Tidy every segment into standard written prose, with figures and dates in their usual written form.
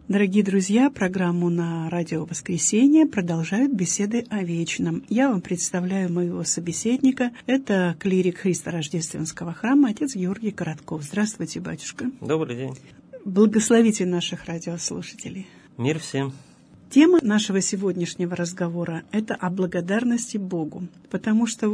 Дорогие друзья, программу на радио «Воскресенье» продолжают беседы о вечном. Я вам представляю моего собеседника. Это клирик Христо-Рождественского храма, отец Георгий Коротков. Здравствуйте, батюшка. Добрый день. Благословите наших радиослушателей. Мир всем. Тема нашего сегодняшнего разговора – это о благодарности Богу. Потому что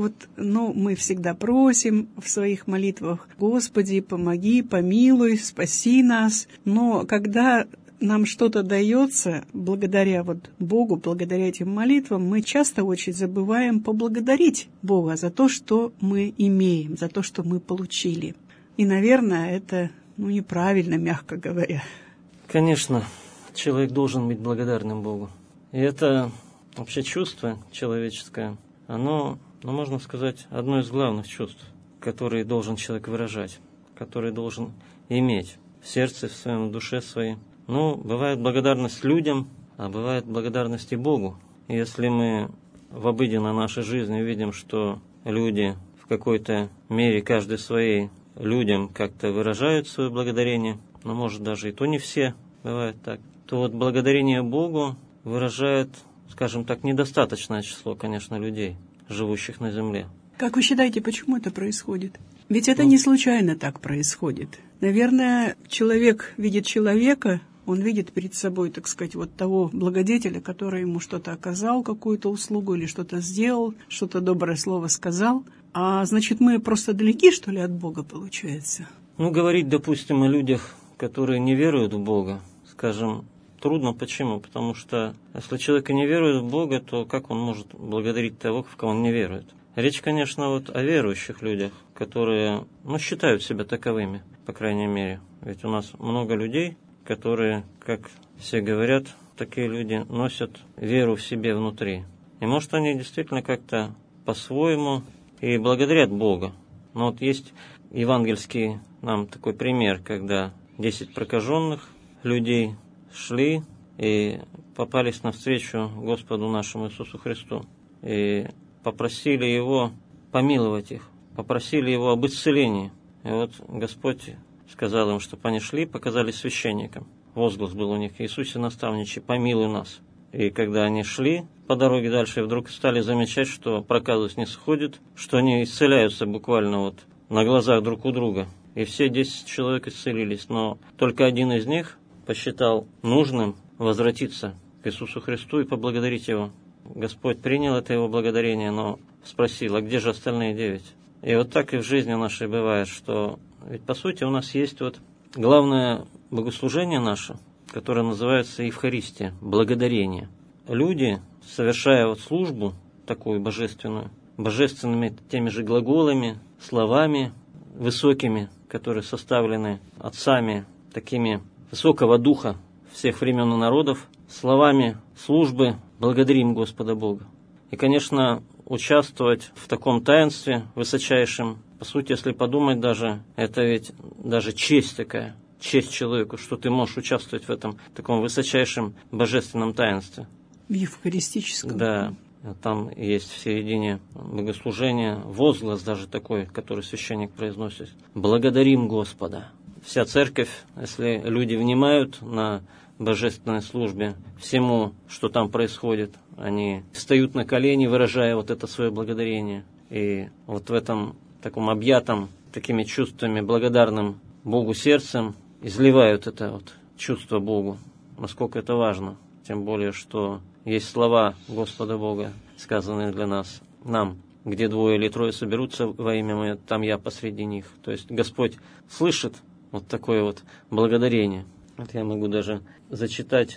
мы всегда просим в своих молитвах: «Господи, помоги, помилуй, спаси нас». Но когда нам что-то дается, благодаря Богу, благодаря этим молитвам, мы часто очень забываем поблагодарить Бога за то, что мы имеем, за то, что мы получили. И, наверное, это неправильно, мягко говоря. Конечно, человек должен быть благодарным Богу. И это вообще чувство человеческое, оно, можно сказать, одно из главных чувств, которые должен человек выражать, которые должен иметь в сердце, в своем душе своей. Бывает благодарность людям, а бывает благодарность и Богу. И если мы в обыденной нашей жизни видим, что люди в какой-то мере, каждый своей, людям как-то выражают свое благодарение, но может даже и то не все, бывает так, то благодарение Богу выражает, скажем так, недостаточное число, конечно, людей, живущих на земле. Как вы считаете, почему это происходит? Ведь это не случайно так происходит. Наверное, человек видит человека, он видит перед собой, так сказать, того благодетеля, который ему что-то оказал, какую-то услугу или что-то сделал, что-то доброе слово сказал. А значит, мы просто далеки, что ли, от Бога, получается? Говорить, допустим, о людях, которые не веруют в Бога, скажем, трудно. Почему? Потому что если человек не верует в Бога, то как он может благодарить того, в кого он не верует? Речь, конечно, о верующих людях, которые, считают себя таковыми, по крайней мере. Ведь у нас много людей, которые, как все говорят, такие люди носят веру в себе внутри. И может они действительно как-то по-своему и благодарят Бога. Но есть евангельский нам такой пример, когда 10 прокаженных людей шли и попались навстречу Господу нашему Иисусу Христу. И попросили Его помиловать их, попросили Его об исцелении. И Господь сказал им, чтобы они шли, показали священникам. Возглас был у них: «Иисусе наставниче, помилуй нас». И когда они шли по дороге дальше, вдруг стали замечать, что проказы не сходят, что они исцеляются буквально на глазах друг у друга. И все 10 человек исцелились, но только один из них посчитал нужным возвратиться к Иисусу Христу и поблагодарить Его. Господь принял это его благодарение, но спросил: а где же остальные 9? И так и в жизни нашей бывает, что ведь по сути у нас есть главное богослужение наше, которое называется Евхаристия, благодарение. Люди, совершая службу такую божественную, божественными теми же глаголами, словами высокими, которые составлены отцами такими высокого духа всех времен и народов, словами службы благодарим Господа Бога. И, конечно, участвовать в таком таинстве высочайшем, по сути, если подумать даже, это ведь даже честь такая, честь человеку, что ты можешь участвовать в этом таком высочайшем божественном таинстве. В евхаристическом. Да, там есть в середине богослужения возглас даже такой, который священник произносит: «Благодарим Господа». Вся церковь, если люди внимают на божественной службе всему, что там происходит, они встают на колени, выражая это свое благодарение. И в этом таком объятом такими чувствами, благодарным Богу сердцем, изливают это чувство Богу. Насколько это важно. Тем более, что есть слова Господа Бога, сказанные для нас, нам: где 2 или 3 соберутся во имя Мое, там Я посреди них. То есть Господь слышит такое благодарение. Я могу даже зачитать,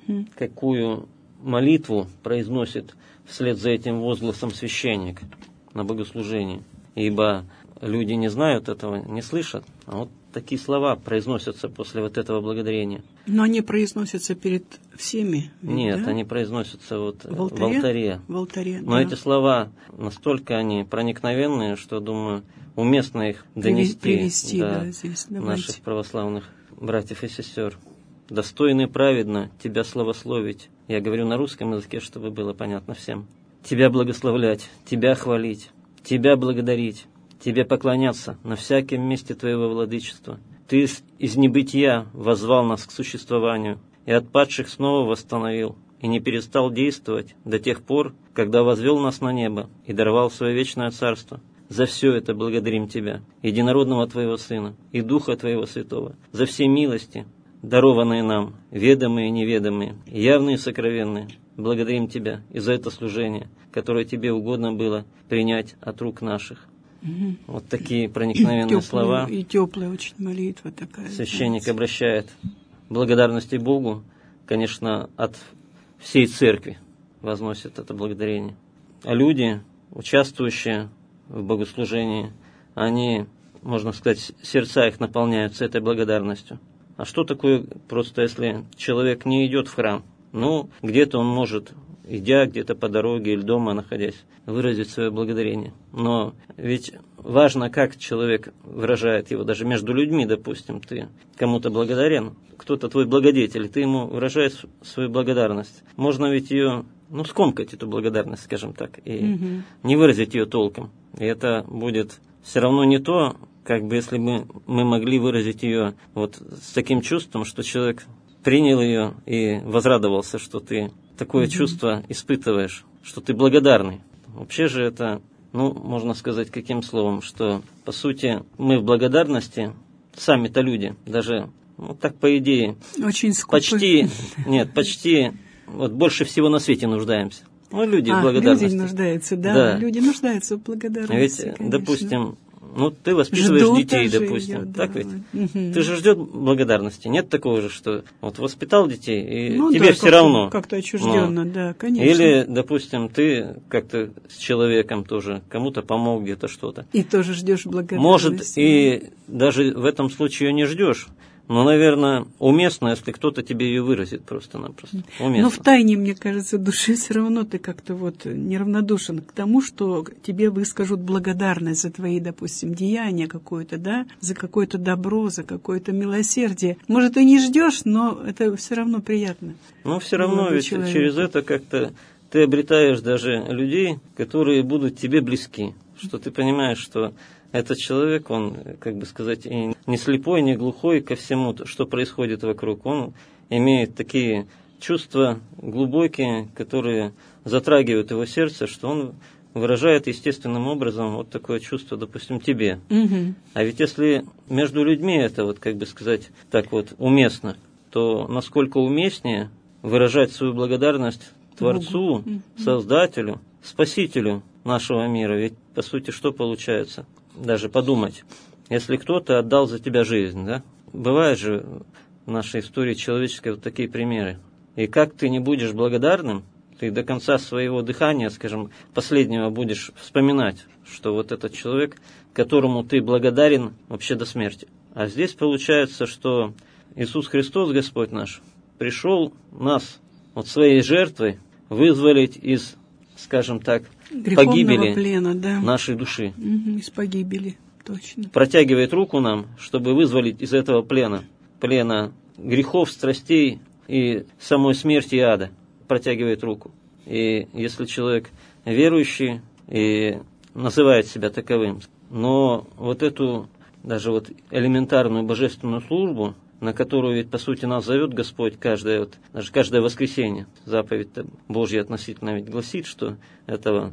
какую молитву произносит вслед за этим возгласом священник на богослужении. Ибо люди не знают этого, не слышат, а такие слова произносятся после этого благодарения. Но они произносятся перед всеми? Нет, да? Они произносятся в алтаре. Но да. эти слова настолько они проникновенные, что, думаю, уместно их донести здесь, наших православных братьев и сестер. «Достойно и праведно Тебя славословить». Я говорю на русском языке, чтобы было понятно всем. «Тебя благословлять, Тебя хвалить, Тебя благодарить, Тебе поклоняться на всяком месте Твоего владычества. Ты из небытия воззвал нас к существованию, и отпадших снова восстановил, и не перестал действовать до тех пор, когда возвел нас на небо и даровал свое вечное царство. За все это благодарим Тебя, единородного Твоего Сына и Духа Твоего Святого, за все милости, дарованные нам, ведомые и неведомые, явные и сокровенные. Благодарим Тебя и за это служение, которое Тебе угодно было принять от рук наших. Вот такие проникновенные слова. И теплая очень молитва такая. Священник обращает благодарности Богу, конечно, от всей церкви возносит это благодарение. А люди, участвующие в богослужении, они, можно сказать, сердца их наполняются этой благодарностью. А что такое просто, если человек не идет в храм? Ну, где-то он может, идя где-то по дороге или дома находясь, выразить свое благодарение. Но ведь важно, как человек выражает его, даже между людьми, допустим, ты кому-то благодарен, кто-то твой благодетель, ты ему выражаешь свою благодарность. Можно ведь ее, скомкать эту благодарность, скажем так, и не выразить ее толком. И это будет все равно не то, как бы если бы мы могли выразить ее вот с таким чувством, что человек принял ее и возрадовался, что ты такое чувство испытываешь, что ты благодарный. Вообще же это, можно сказать каким словом, что по сути мы в благодарности, сами-то люди, даже так по идее, очень скупы. почти вот больше всего на свете нуждаемся. Люди в благодарности. Люди нуждаются, да. Люди нуждаются в благодарности, ведь, конечно. Допустим, ты воспитываешь Ждут детей, даже допустим. ее, так да. ведь? Ты же ждешь благодарности. Нет такого же, что воспитал детей, и тебе да, все равно. Как-то отчужденно, да, конечно. Или, допустим, ты как-то с человеком тоже кому-то помог где-то что-то. И тоже ждешь благодарности. Может, и даже в этом случае ее не ждешь. Но, наверное, уместно, если кто-то тебе ее выразит просто-напросто. Уместно. Но втайне, мне кажется, души все равно ты как-то неравнодушен к тому, что тебе выскажут благодарность за твои, допустим, деяния какое-то, да, за какое-то добро, за какое-то милосердие. Может, и не ждешь, но это все равно приятно. Все равно ведь через это как-то ты обретаешь даже людей, которые будут тебе близки. Что ты понимаешь, что этот человек, он, как бы сказать, и не слепой, не глухой ко всему, что происходит вокруг. Он имеет такие чувства глубокие, которые затрагивают его сердце, что он выражает естественным образом вот такое чувство, допустим, тебе. А ведь если между людьми это, как бы сказать, так уместно, то насколько уместнее выражать свою благодарность Творцу, Создателю, Спасителю нашего мира. Ведь, по сути, что получается? Даже подумать, если кто-то отдал за тебя жизнь, да? Бывают же в нашей истории человеческой такие примеры. И как ты не будешь благодарным, ты до конца своего дыхания, скажем, последнего будешь вспоминать, что этот человек, которому ты благодарен вообще до смерти. А здесь получается, что Иисус Христос, Господь наш, пришел нас своей жертвой вызволить из, скажем так, погибели плена, да. нашей души. Из погибели, точно. Протягивает руку нам, чтобы вызволить из этого плена грехов, страстей и самой смерти и ада. Протягивает руку. И если человек верующий и называет себя таковым, но эту даже элементарную божественную службу, на которую ведь по сути нас зовет Господь даже каждое воскресенье, заповедь Божья относительно ведь гласит, что этого,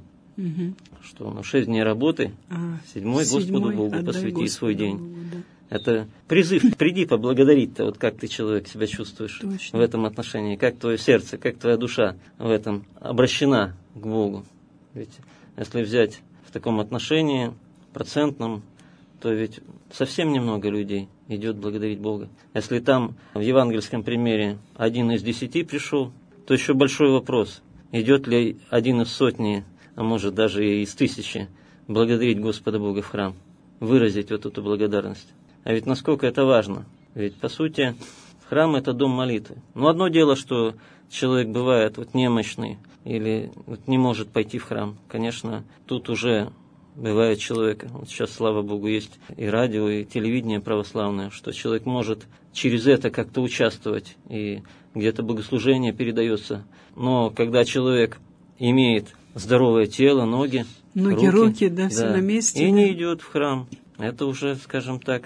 что 6 дней работы, 7-й Господу Богу посвяти свой день. Богу, да. Это призыв, приди поблагодарить-то, как ты, человек, себя чувствуешь. Точно. В этом отношении, как твое сердце, как твоя душа в этом обращена к Богу. Ведь если взять в таком отношении процентном, то ведь совсем немного людей идет благодарить Бога. Если там в евангельском примере 1 из 10 пришел, то еще большой вопрос, идет ли 1 из сотни, а может даже и из 1000 благодарить Господа Бога в храм, выразить эту благодарность. А ведь насколько это важно. Ведь по сути храм — это дом молитвы. Одно дело, что человек бывает немощный или не может пойти в храм. Конечно, тут уже бывает человек, сейчас, слава Богу, есть и радио, и телевидение православное, что человек может через это как-то участвовать, и где-то богослужение передается. Но когда человек имеет здоровое тело, ноги, руки, да, все на месте. И не идет в храм, это уже, скажем так,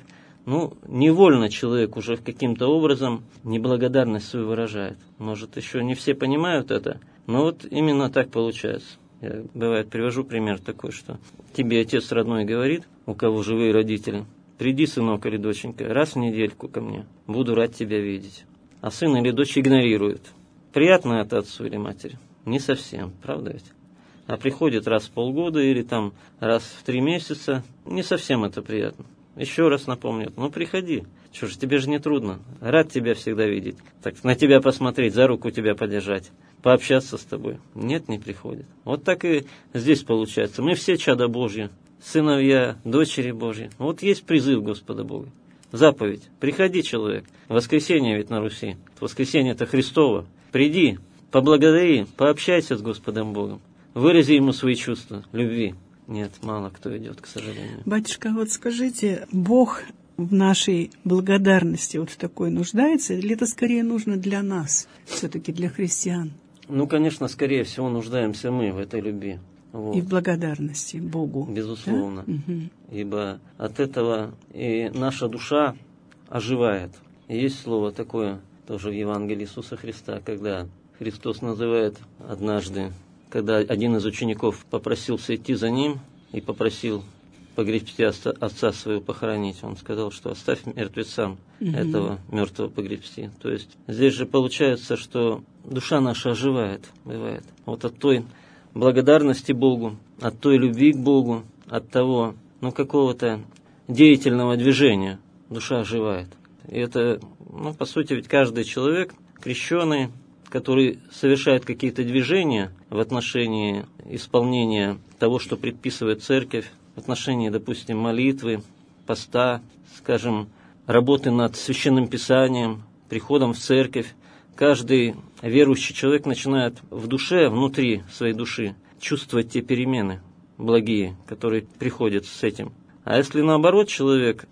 невольно человек уже каким-то образом неблагодарность свою выражает. Может, еще не все понимают это, но вот именно так получается. Я, бывает, привожу пример такой, что тебе отец родной говорит, у кого живые родители: приди, сынок или доченька, раз в недельку ко мне, буду рад тебя видеть. А сын или дочь игнорирует. Приятно это отцу или матери? Не совсем, правда ведь? А приходит раз в полгода или там раз в 3 месяца, не совсем это приятно. Еще раз напомнят: приходи, что ж, тебе же не трудно, рад тебя всегда видеть, так на тебя посмотреть, за руку тебя подержать, пообщаться с тобой. Нет, не приходит. Вот так и здесь получается. Мы все чада Божьи, сыновья, дочери Божьи. Вот есть призыв Господа Бога, заповедь: приходи, человек. Воскресенье ведь на Руси, воскресенье это Христово. Приди, поблагодари, пообщайся с Господом Богом, вырази Ему свои чувства любви. Нет, мало кто идет, к сожалению. Батюшка, вот скажите, Бог в нашей благодарности вот в такой нуждается, или это скорее нужно для нас, все-таки для христиан? Конечно, скорее всего, нуждаемся мы в этой любви. Вот. И в благодарности Богу. Безусловно. Да? Угу. Ибо от этого и наша душа оживает. И есть слово такое тоже в Евангелии Иисуса Христа, когда Христос называет однажды, когда один из учеников попросился идти за ним и попросил погребсти отца своего похоронить. Он сказал, что оставь мертвецам этого мертвого погребсти. То есть здесь же получается, что душа наша оживает, бывает. Вот от той благодарности Богу, от той любви к Богу, от того, какого-то деятельного движения душа оживает. И это, по сути, ведь каждый человек, крещеный, который совершает какие-то движения в отношении исполнения того, что предписывает церковь, в отношении, допустим, молитвы, поста, скажем, работы над священным писанием, приходом в церковь, каждый верующий человек начинает в душе, внутри своей души, чувствовать те перемены благие, которые приходят с этим. А если наоборот человек,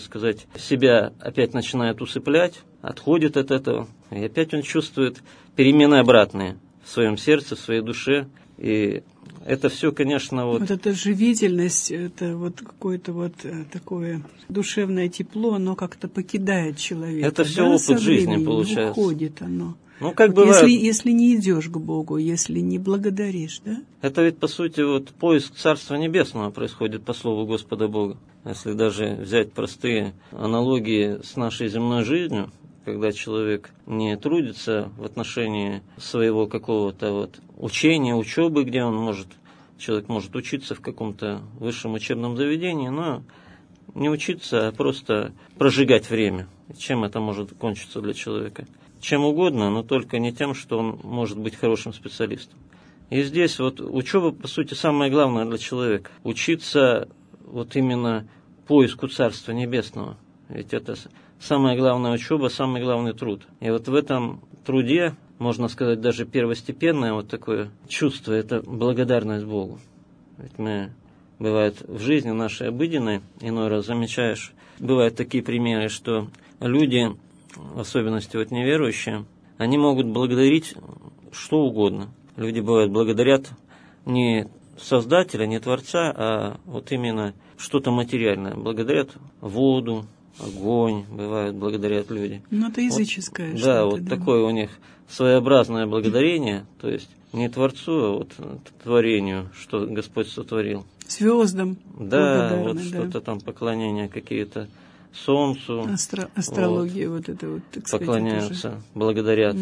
себя опять начинает усыплять, отходит от этого, и опять он чувствует перемены обратные в своем сердце, в своей душе. И это все, конечно, вот эта живительность, это вот какое-то такое душевное тепло, оно как-то покидает человека. Это все опыт жизни, получается. Уходит оно. Бывает, если не идешь к Богу, если не благодаришь, да? Это ведь, по сути, поиск Царства Небесного происходит по слову Господа Бога. Если даже взять простые аналогии с нашей земной жизнью, когда человек не трудится в отношении своего какого-то учения, учебы, где человек может учиться в каком-то высшем учебном заведении, но не учиться, а просто прожигать время. Чем это может кончиться для человека? Чем угодно, но только не тем, что он может быть хорошим специалистом. И здесь учеба, по сути, самое главное для человека. Учиться именно поиску Царства Небесного. Ведь это самая главная учеба, самый главный труд. И в этом труде, можно сказать, даже первостепенное такое чувство, это благодарность Богу. Ведь мы, бывает, в жизни нашей обыденной, иной раз замечаешь, бывают такие примеры, что люди, в особенности неверующие, они могут благодарить что угодно. Люди, бывают, благодарят не Создателя, не Творца, а именно что-то материальное. Благодарят воду, огонь, бывают, благодарят люди. Это языческое что-то. Да, такое у них своеобразное благодарение, то есть не Творцу, а творению, что Господь сотворил. Звездам. Да, что-то там поклонение какие-то Солнцу. Астрология так сказать. Поклоняются, тоже. Благодарят.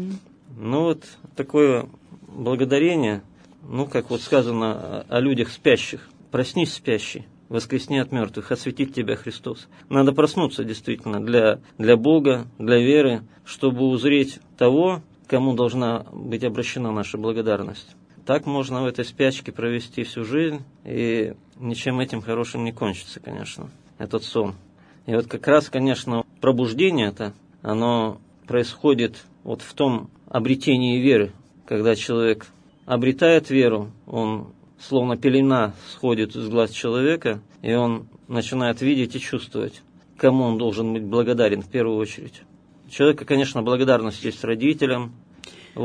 Угу. Такое благодарение, как сказано о людях спящих. Проснись, спящий, воскресни от мертвых, осветит тебя Христос. Надо проснуться действительно для Бога, для веры, чтобы узреть того, кому должна быть обращена наша благодарность. Так можно в этой спячке провести всю жизнь, и ничем этим хорошим не кончится, конечно, этот сон. И как раз, конечно, пробуждение это, оно происходит в том обретении веры, когда человек обретает веру, он словно пелена сходит с глаз человека, и он начинает видеть и чувствовать, кому он должен быть благодарен в первую очередь. У человека, конечно, благодарность есть родителям,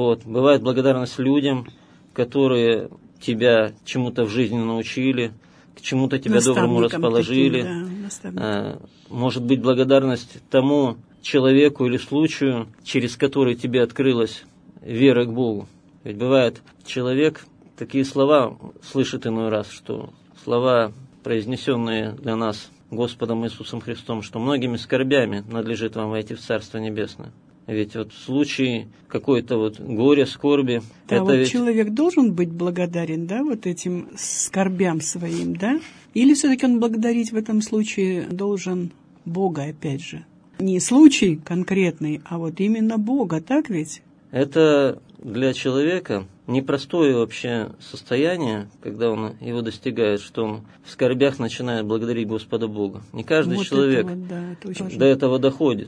бывает благодарность людям, которые тебя чему-то в жизни научили, к чему-то тебя доброму расположили. Таким, да, может быть, благодарность тому человеку или случаю, через который тебе открылась вера к Богу. Ведь бывает, человек такие слова слышит иной раз, что слова, произнесенные для нас Господом Иисусом Христом, что многими скорбями надлежит вам войти в Царство Небесное. Ведь вот в случае какой-то вот горя, скорби... Да, это вот ведь... человек должен быть благодарен, да, вот этим скорбям своим, да? Или все-таки он благодарить в этом случае должен Бога, опять же? Не случай конкретный, а вот именно Бога, так ведь? Это для человека непростое вообще состояние, когда он его достигает, что он в скорбях начинает благодарить Господа Бога. Не каждый вот человек это вот, да, это очень до этого доходит.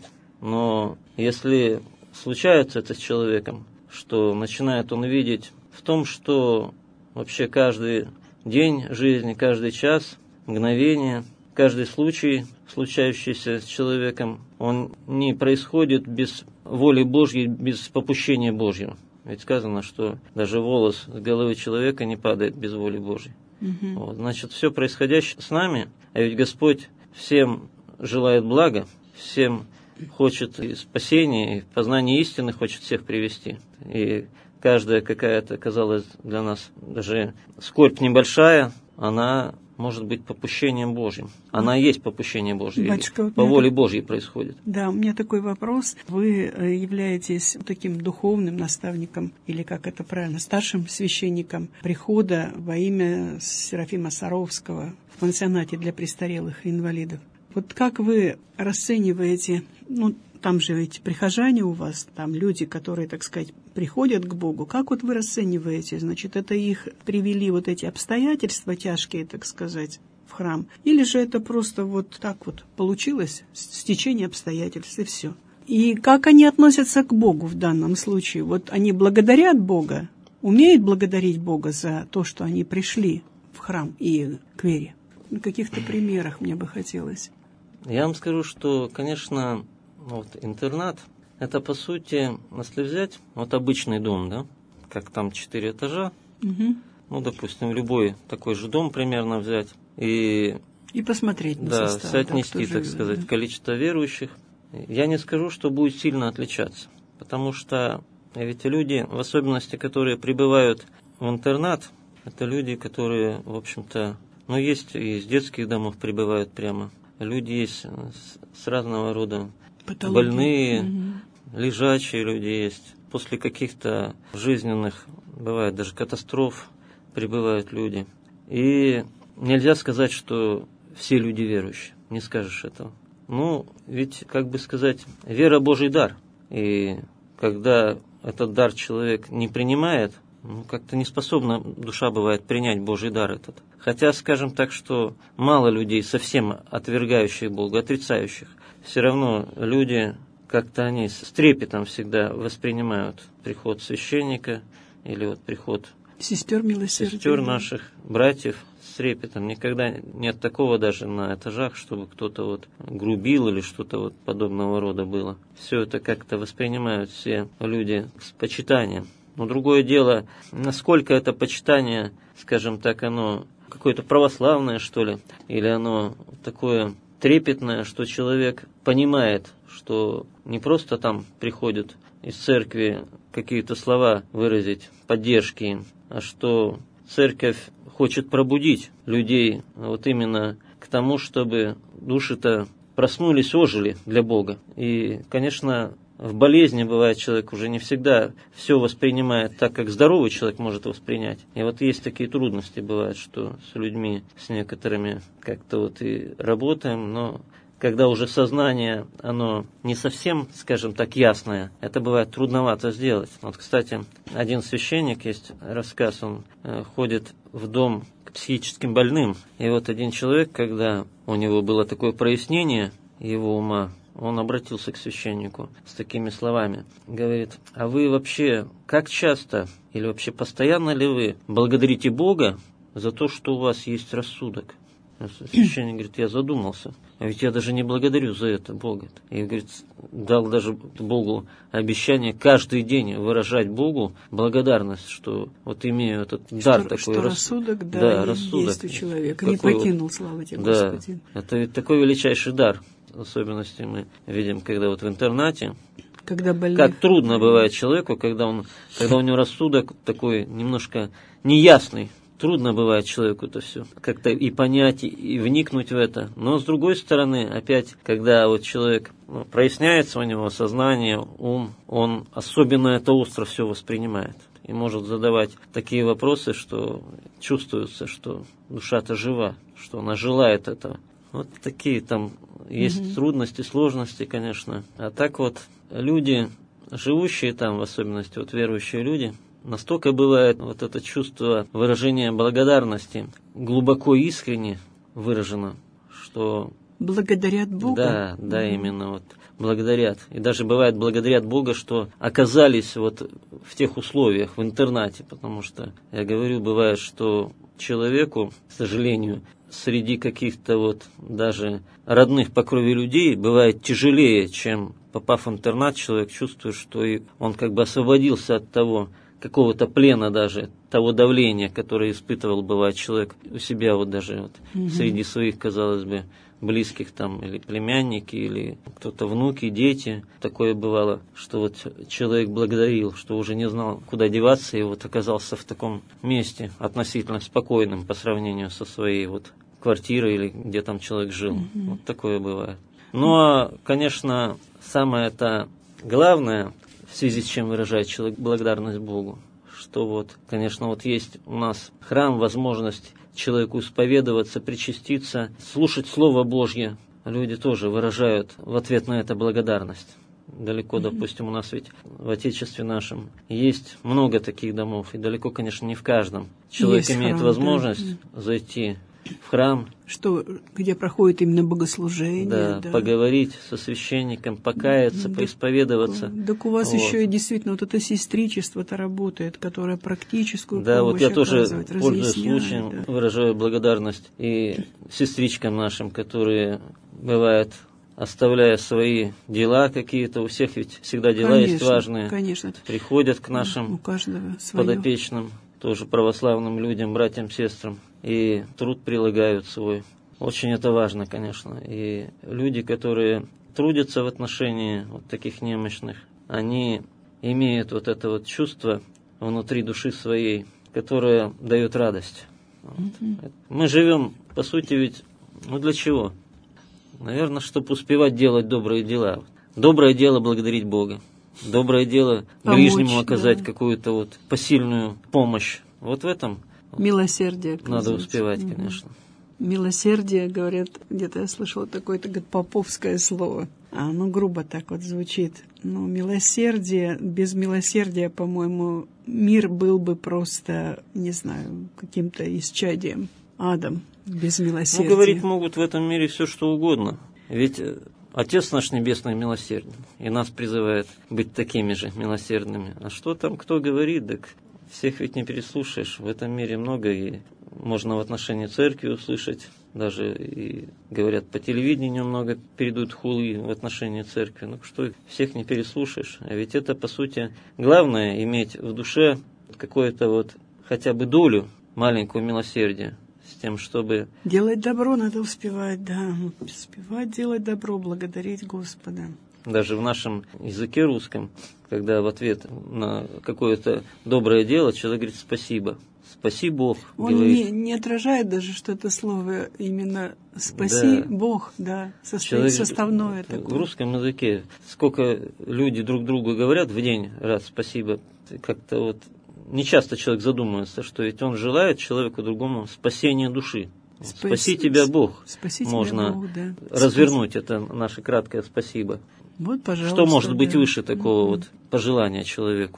Но если случается это с человеком, что начинает он видеть в том, что вообще каждый день жизни, каждый час, мгновение, каждый случай, случающийся с человеком, он не происходит без воли Божьей, без попущения Божьего. Ведь сказано, что даже волос с головы человека не падает без воли Божьей. Угу. Вот, значит, все происходящее с нами, а ведь Господь всем желает блага, всем хочет и спасения, и познание истины хочет всех привести. И каждая какая-то, казалось, для нас даже скорбь небольшая, она может быть попущением Божьим. Она есть попущение Божье. Батюшка, по воле Божьей происходит. Да, у меня такой вопрос. Вы являетесь таким духовным наставником, или как это правильно, старшим священником прихода во имя Серафима Саровского в пансионате для престарелых и инвалидов. Вот как вы расцениваете, там же ведь прихожане у вас, там люди, которые, так сказать, приходят к Богу. Как вот вы расцениваете, значит, это их привели вот эти обстоятельства тяжкие, так сказать, в храм? Или же это просто вот так вот получилось, стечение обстоятельств и все? И как они относятся к Богу в данном случае? Вот они благодарят Бога, умеют благодарить Бога за то, что они пришли в храм и к вере? На каких-то примерах мне бы хотелось. Я вам скажу, что, конечно, интернат, это, по сути, если взять обычный дом, да, как там 4 этажа, допустим, любой такой же дом примерно взять, и посмотреть на состав, соотнести, так сказать, количество верующих, я не скажу, что будет сильно отличаться, потому что ведь люди, в особенности, которые прибывают в интернат, это люди, которые, в общем-то, есть и из детских домов прибывают прямо. Люди есть с разного рода патологии. Больные, лежачие люди есть. После каких-то жизненных, бывает даже катастроф, прибывают люди. И нельзя сказать, что все люди верующие. Не скажешь этого. Ведь, вера Божий дар. И когда этот дар человек не принимает, как-то не способна душа бывает принять Божий дар этот. Хотя, скажем так, что мало людей, совсем отвергающих Бога, отрицающих. Все равно люди, как-то они с трепетом всегда воспринимают приход священника или приход сестер милосердия, сестер наших, братьев с трепетом. Никогда нет такого даже на этажах, чтобы кто-то грубил или что-то подобного рода было. Все это как-то воспринимают все люди с почитанием. Но другое дело, насколько это почитание, скажем так, оно какое-то православное, что ли, или оно такое трепетное, что человек понимает, что не просто там приходят из церкви какие-то слова выразить, поддержки им, а что церковь хочет пробудить людей именно к тому, чтобы души-то проснулись, ожили для Бога. И, конечно, в болезни, бывает, человек уже не всегда все воспринимает так, как здоровый человек может воспринять. И есть такие трудности, бывают, что с людьми, с некоторыми как-то и работаем, но когда уже сознание, оно не совсем, скажем так, ясное, это бывает трудновато сделать. Кстати, один священник, есть рассказ, он ходит в дом к психическим больным. И один человек, когда у него было такое прояснение его ума, он обратился к священнику с такими словами. Говорит: а вы вообще как часто или вообще постоянно ли вы благодарите Бога за то, что у вас есть рассудок? Священник говорит, я задумался. А ведь я даже не благодарю за это Бога. И, говорит, дал даже Богу обещание каждый день выражать Богу благодарность, что вот имею этот дар такой. Что рассудок, рассудок есть у человека. Не покинул, слава тебе, Господи. Да, это ведь такой величайший дар. В особенности мы видим, когда вот в интернате, как трудно бывает человеку, когда у него рассудок такой немножко неясный. Трудно бывает человеку это все как-то и понять, и вникнуть в это. Но с другой стороны, опять, когда вот человек проясняется у него сознание, ум, он особенно это остро все воспринимает. И может задавать такие вопросы, что чувствуется, что душа-то жива, что она желает этого. Вот такие там есть трудности, сложности, конечно. А так вот люди, живущие там, в особенности вот верующие люди, настолько бывает вот это чувство выражения благодарности глубоко искренне выражено, что... Благодарят Бога? Да, именно вот благодарят. И даже бывает благодарят Бога, что оказались вот в тех условиях, в интернате, потому что, я говорю, бывает, что человеку, к сожалению, среди каких-то вот даже родных по крови людей бывает тяжелее, чем попав в интернат, человек чувствует, что он как бы освободился от того, какого-то плена даже, того давления, которое испытывал, бывает, человек у себя вот даже вот, среди своих, казалось бы, близких там, или племянники, или кто-то внуки, дети. Такое бывало, что вот человек благодарил, что уже не знал, куда деваться, и вот оказался в таком месте относительно спокойным по сравнению со своей вот квартирой или где там человек жил. Вот такое бывает. Ну, а, конечно, самое это главное, в связи с чем выражает человек благодарность Богу, что вот, конечно, вот есть у нас храм, возможность человеку исповедоваться, причаститься, слушать Слово Божье. Люди тоже выражают в ответ на это благодарность. Далеко, допустим, у нас ведь в Отечестве нашем есть много таких домов, и далеко, конечно, не в каждом. Человек есть имеет храм, возможность зайти в храм, где проходит именно богослужение. Да, поговорить со священником, покаяться, поисповедоваться. Так у вас еще и действительно вот это сестричество-то работает, которое практическую помощь вот я тоже, оказывает, пользуясь случаем, выражаю благодарность и сестричкам нашим, которые, бывает, оставляя свои дела какие-то, у всех ведь всегда дела есть важные, приходят к нашим подопечным, тоже православным людям, братьям, сестрам, и труд прилагают свой. Очень это важно, конечно. И люди, которые трудятся в отношении вот таких немощных, они имеют вот это вот чувство внутри души своей, которое дает радость. Вот. Мы живем, по сути, ведь, для чего? Наверное, чтобы успевать делать добрые дела. Доброе дело благодарить Бога. Доброе дело ближнему оказать какую-то вот посильную помощь. Вот в этом милосердие надо успевать, конечно. Милосердие, говорят, где-то я слышала такое-то, говорит, поповское слово. Грубо так вот звучит. Милосердие, без милосердия, по-моему, мир был бы просто, не знаю, каким-то исчадием, адом, без милосердия. Говорить могут в этом мире все, что угодно. Ведь Отец наш Небесный милосерден, и нас призывает быть такими же милосердными. А что там кто говорит, так всех ведь не переслушаешь. В этом мире много, и можно в отношении церкви услышать, даже и говорят по телевидению много передают хулы в отношении церкви. Что всех не переслушаешь. А ведь это, по сути, главное иметь в душе какое-то вот хотя бы долю маленького милосердия. С тем, чтобы... Делать добро надо успевать, да. Успевать делать добро, благодарить Господа. Даже в нашем языке русском, когда в ответ на какое-то доброе дело человек говорит «спасибо». «Спаси Бог». Он не отражает даже, что это слово именно «спаси Бог», да, составное такое. В русском языке сколько люди друг другу говорят в день раз «спасибо», как-то вот... Не часто человек задумывается, что ведь он желает человеку другому спасения души. Спаси тебя Бог. Можно Бог, да. развернуть это наше краткое спасибо. Вот, пожалуйста. Что может быть выше такого вот пожелания человеку?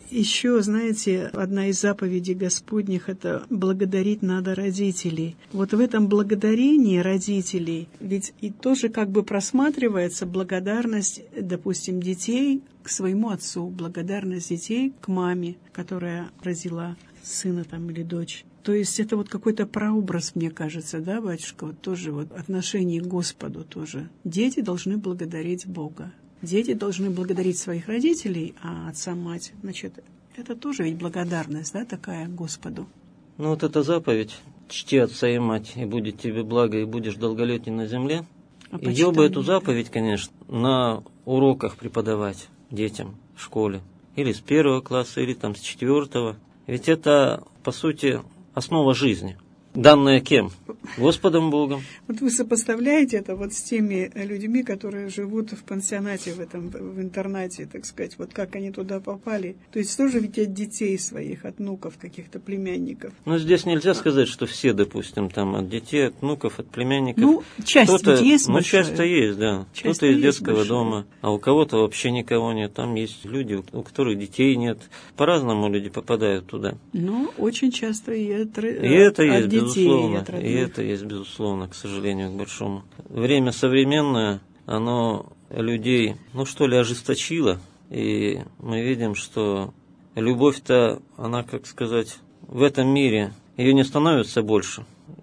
Еще, знаете, одна из заповедей Господних — это благодарить надо родителей. Вот в этом благодарении родителей ведь и тоже как бы просматривается благодарность, допустим, детей к своему отцу, благодарность детей к маме, которая родила сына там или дочь. То есть это вот какой-то прообраз, мне кажется, да, батюшка, вот тоже вот отношение к Господу тоже. Дети должны благодарить Бога. Дети должны благодарить своих родителей, а отца, мать, значит, это тоже ведь благодарность, да, такая Господу. Ну вот эта заповедь «Чти отца и мать, и будет тебе благо, и будешь долголетен на земле». Ее бы эту заповедь, конечно, на уроках преподавать детям в школе. Или с 1 класса, или там с 4. Ведь это, по сути, основа жизни. Данное кем? Господом Богом. Вот вы сопоставляете это вот с теми людьми, которые живут в пансионате, в интернате, так сказать, вот как они туда попали. То есть тоже ведь от детей своих, от внуков, каких-то племянников. Ну, здесь нельзя сказать, что все, допустим, там от детей, от внуков, от племянников. Ну, часть ведь есть большая. Ну, часть-то есть, да. Кто-то из детского дома, а у кого-то вообще никого нет. Там есть люди, у которых детей нет. По-разному люди попадают туда. Ну, очень часто и это есть, детей, безусловно. И это есть, безусловно, к сожалению, к большому. Время современное, оно людей, ожесточило. И мы видим, что любовь-то, она, как сказать, в этом мире, ее не становится больше.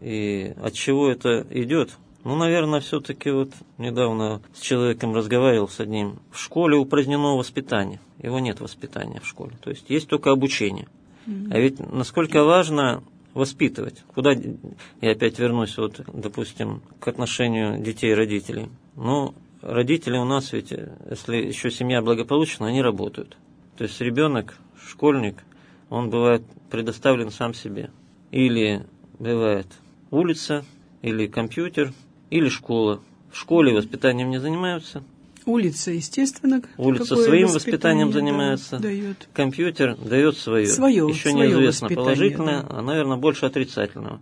И от чего это идет? Ну, наверное, все-таки вот недавно с человеком разговаривал с одним. В школе упразднено воспитание. Его нет воспитания в школе. То есть есть только обучение. А ведь насколько важно воспитывать. Куда я опять вернусь, вот, допустим, к отношению детей и родителей. Ну, родители у нас ведь, если еще семья благополучна, они работают. То есть ребенок, школьник, он бывает предоставлен сам себе. Или бывает улица, или компьютер, или школа. В школе воспитанием не занимаются. Улица, естественно. Улица своим воспитанием занимается. Дает. Компьютер дает свое. Еще свое неизвестно, положительное, да. А, наверное, больше отрицательного.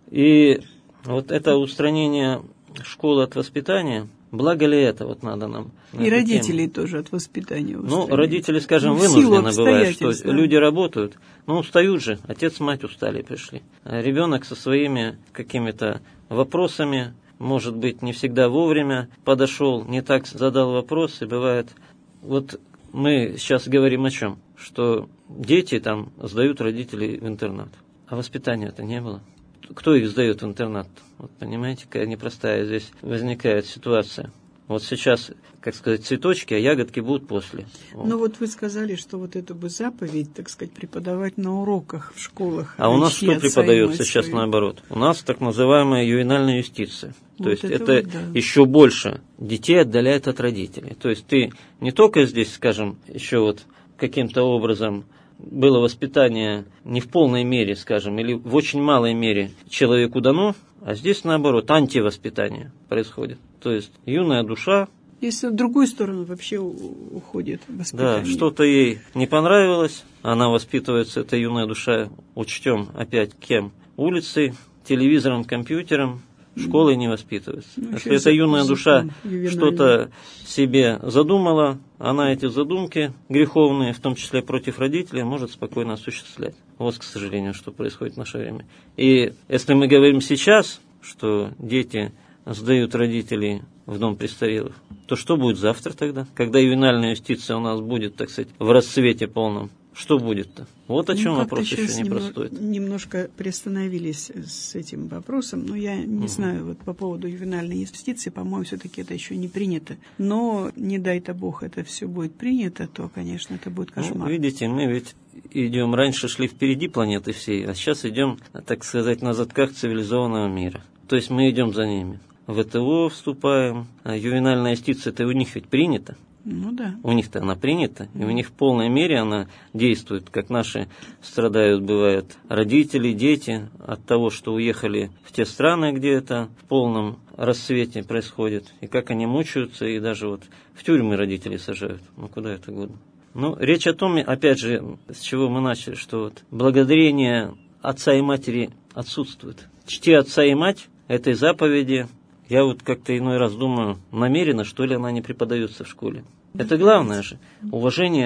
И вот это устранение школы от воспитания, благо ли это вот надо нам? И родителей тоже от воспитания устранить. Ну, родители, скажем, вынуждены бывают, что люди работают. Ну, устают же, отец, мать устали, пришли. А ребенок со своими какими-то вопросами, может быть, не всегда вовремя подошел, не так задал вопрос, и бывает... Вот мы сейчас говорим о чем? Что дети там сдают родителей в интернат, а воспитания-то не было. Кто их сдает в интернат? Вот понимаете, какая непростая здесь возникает ситуация. Вот сейчас, как сказать, цветочки, а ягодки будут после. Ну вот вы сказали, что вот эту бы заповедь, так сказать, преподавать на уроках в школах. А у нас что преподается сейчас наоборот? У нас так называемая ювенальная юстиция. То есть это еще больше детей отдаляет от родителей. То есть ты не только здесь, скажем, еще вот каким-то образом было воспитание не в полной мере, скажем, или в очень малой мере человеку дано, а здесь наоборот антивоспитание происходит. То есть юная душа... Если в другую сторону вообще уходит воспитание. Да, что-то ей не понравилось, она воспитывается, эта юная душа, учтем опять кем? Улицей, телевизором, компьютером, школой не воспитывается. Ну, если эта юная душа что-то себе задумала, она эти задумки греховные, в том числе против родителей, может спокойно осуществлять. Вот, к сожалению, что происходит в наше время. И если мы говорим сейчас, что дети сдают родителей в дом престарелых, то что будет завтра тогда? Когда ювенальная юстиция у нас будет, так сказать, в расцвете полном, что будет-то? Вот о чем вопрос еще непростой. Немножко приостановились с этим вопросом, но я не знаю, вот по поводу ювенальной юстиции, по-моему, все-таки это еще не принято. Но, не дай-то Бог, это все будет принято, то, конечно, это будет кошмар. Ну, видите, мы ведь идем, раньше шли впереди планеты всей, а сейчас идем, так сказать, на задках цивилизованного мира. То есть мы идем за ними. В ВТО вступаем, а ювенальная юстиция-то у них ведь принята. Ну да. У них-то она принята, и у них в полной мере она действует, как наши страдают, бывает, родители, дети от того, что уехали в те страны, где это в полном расцвете происходит, и как они мучаются, и даже вот в тюрьмы родители сажают. Ну куда это годно? Ну, речь о том, опять же, с чего мы начали, что вот благодарение отца и матери отсутствует. Чти отца и мать этой заповеди. Я вот как-то иной раз думаю, намеренно, что ли, она не преподается в школе. Это главное же. Уважение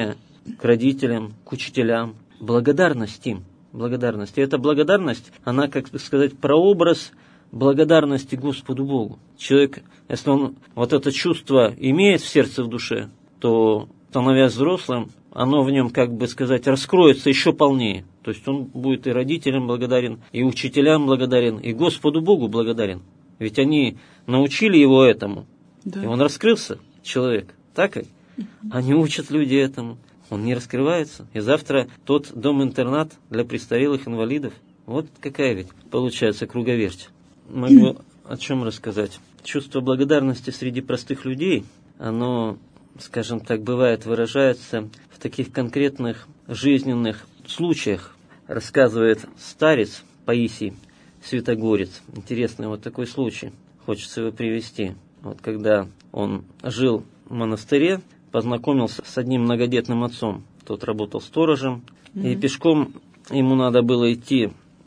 к родителям, к учителям. Благодарность им. Благодарность. И эта благодарность, она, как бы сказать, прообраз благодарности Господу Богу. Человек, если он вот это чувство имеет в сердце, в душе, то, становясь взрослым, оно в нем, как бы сказать, раскроется еще полнее. То есть он будет и родителям благодарен, и учителям благодарен, и Господу Богу благодарен. Ведь они научили его этому. Да. И он раскрылся, человек. Так ведь? Они учат люди этому. Он не раскрывается. И завтра тот дом-интернат для престарелых инвалидов. Вот какая ведь получается круговерть. Могу о чем рассказать. Чувство благодарности среди простых людей, оно, скажем так, бывает, выражается в таких конкретных жизненных случаях. Рассказывает старец Паисий Святогорец. Интересный вот такой случай. Хочется его привести. Вот когда он жил в монастыре, познакомился с одним многодетным отцом. Тот работал сторожем. И пешком ему надо было идти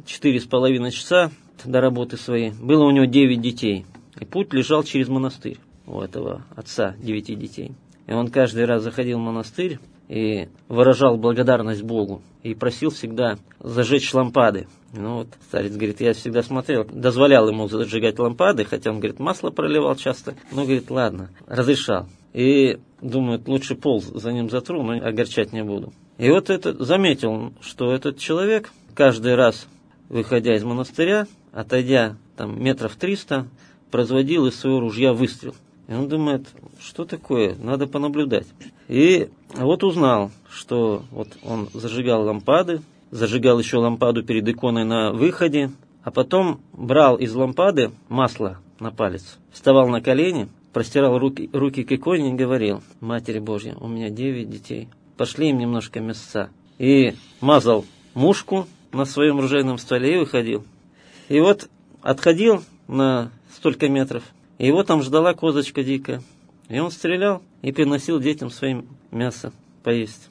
4,5 часа до работы своей. Было у него 9 детей. И путь лежал через монастырь у этого отца 9 детей. И он каждый раз заходил в монастырь и выражал благодарность Богу. И просил всегда зажечь лампады. Ну вот, старец говорит, я всегда смотрел, дозволял ему зажигать лампады, хотя он, говорит, масло проливал часто. Но, говорит, ладно, разрешал. И думает, лучше пол за ним затру, но огорчать не буду. И вот это заметил, что этот человек каждый раз, выходя из монастыря, отойдя там 300 метров, производил из своего ружья выстрел. И он думает, что такое, надо понаблюдать. И вот узнал, что вот он зажигал лампады, зажигал еще лампаду перед иконой на выходе, а потом брал из лампады масло на палец, вставал на колени, простирал руки к иконе и говорил, Матери Божья, у меня 9 детей, пошли им немножко мясца. И мазал мушку на своем ружейном стволе и выходил. И вот отходил на столько метров, и его там ждала козочка дикая. И он стрелял и приносил детям своим мясо поесть.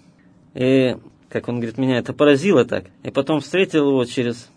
И, как он говорит, меня это поразило так. И потом встретил его через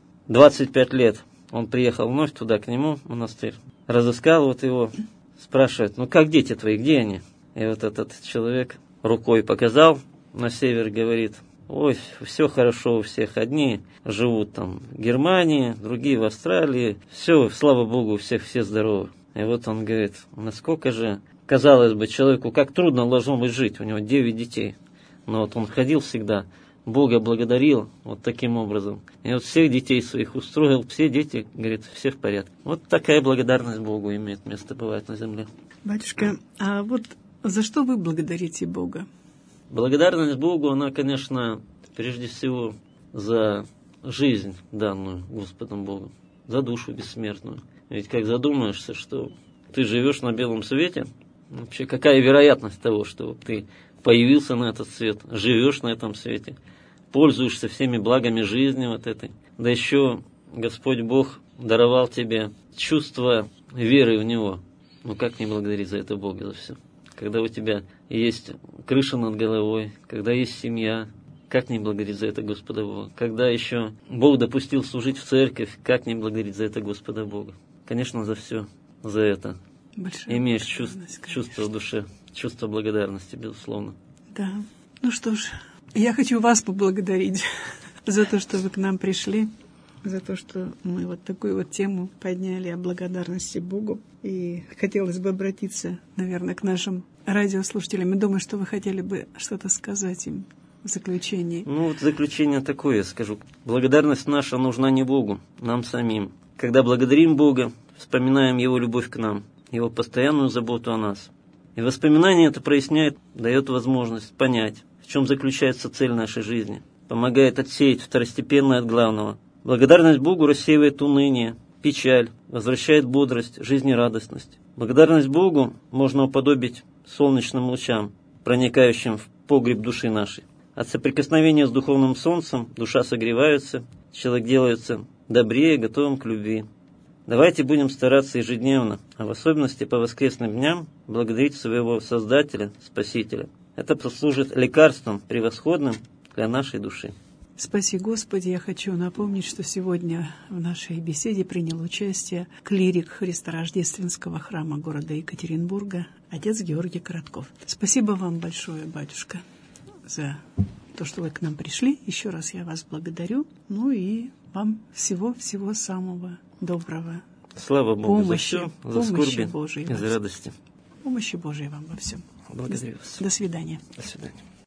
25 лет. Он приехал вновь туда, к нему, в монастырь. Разыскал вот его, спрашивает, ну как дети твои, где они? И вот этот человек рукой показал на север, говорит, ой, все хорошо у всех, одни живут там в Германии, другие в Австралии, все, слава Богу, у всех все здоровы. И вот он говорит, насколько же, казалось бы, человеку, как трудно должно быть жить, у него 9 детей. Но вот он ходил всегда, Бога благодарил вот таким образом. И вот всех детей своих устроил, все дети, говорит, все в порядке. Вот такая благодарность Богу имеет место бывает на земле. Батюшка, а вот за что вы благодарите Бога? Благодарность Богу, она, конечно, прежде всего за жизнь, данную Господом Богом, за душу бессмертную. Ведь как задумаешься, что ты живешь на белом свете, вообще какая вероятность того, что ты появился на этот свет, живешь на этом свете, пользуешься всеми благами жизни вот этой. Да еще Господь Бог даровал тебе чувство веры в Него. Ну как не благодарить за это Бога, за все? Когда у тебя есть крыша над головой, когда есть семья, как не благодарить за это Господа Бога? Когда еще Бог допустил служить в церковь, как не благодарить за это Господа Бога? Конечно, за все, за это. Большая имеешь чувство в душе, чувство благодарности, безусловно. Да. Ну что ж, я хочу вас поблагодарить за то, что вы к нам пришли, за то, что мы вот такую вот тему подняли о благодарности Богу. И хотелось бы обратиться, наверное, к нашим радиослушателям. И думаю, что вы хотели бы что-то сказать им в заключении. Ну, вот заключение такое, скажу. Благодарность наша нужна не Богу, нам самим. Когда благодарим Бога, вспоминаем Его любовь к нам, Его постоянную заботу о нас. И воспоминание это проясняет, дает возможность понять, в чем заключается цель нашей жизни. Помогает отсеять второстепенное от главного. Благодарность Богу рассеивает уныние, печаль, возвращает бодрость, жизнерадостность. Благодарность Богу можно уподобить солнечным лучам, проникающим в погреб души нашей. От соприкосновения с духовным солнцем душа согревается, человек делается добрее, готовым к любви. Давайте будем стараться ежедневно, а в особенности по воскресным дням, благодарить своего Создателя, Спасителя. Это послужит лекарством превосходным для нашей души. Спаси Господи, я хочу напомнить, что сегодня в нашей беседе принял участие клирик Христорождественского храма города Екатеринбурга, отец Георгий Коротков. Спасибо вам большое, батюшка, за то, что вы к нам пришли. Еще раз я вас благодарю. Ну и вам всего-всего самого доброго. Слава Богу Помощи, за все, за скорби Божией и за радости. Помощи Божией вам во всем. Благодарю вас. До свидания. До свидания.